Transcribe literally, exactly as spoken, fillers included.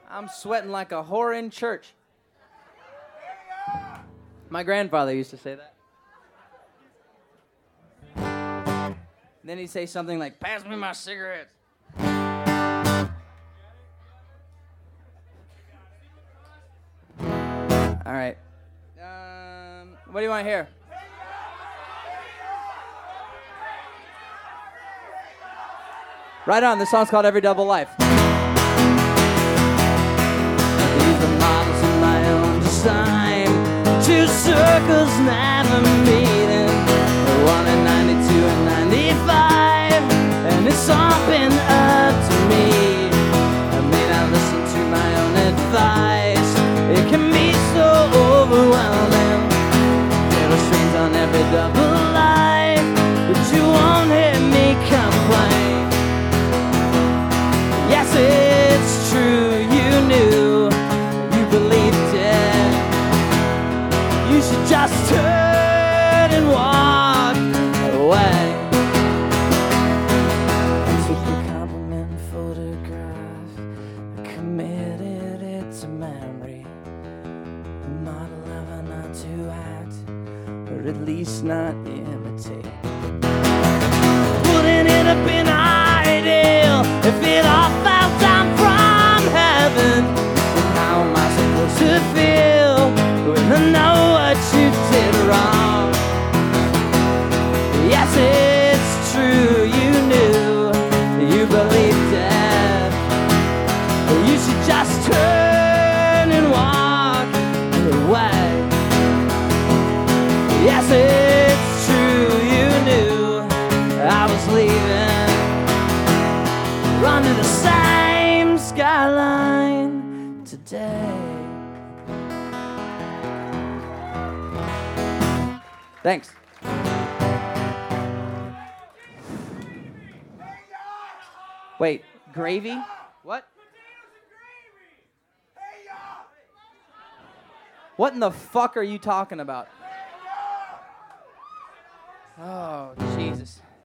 I'm sweating like a whore in church. My grandfather used to say that. Then he'd say something like, pass me my cigarettes. All right. Um, what do you want to hear? Right on. This song's called Every Double Life. These are models of my own design. Two circles never meeting. One in ninety-two and ninety-five. And it's all been up to me. I may not listen to my own advice. It can be so overwhelming. There are strings on every double life. But you won't hear me complain. Yes, it's true, you knew, you believed it. You should just turn and walk away. I took a compliment photograph, I committed it to memory. A model of a not to act, or at least not imitate. Wouldn't it have been ideal if it all fell down from heaven? And how am I supposed to feel when I know what you did wrong? Yes, it's true, you knew, you believed it. You should just turn and walk away. Yes, it's true, you knew I was leaving. Running the same skyline today. Thanks. Wait, gravy? What? What in the fuck are you talking about? Oh, Jesus.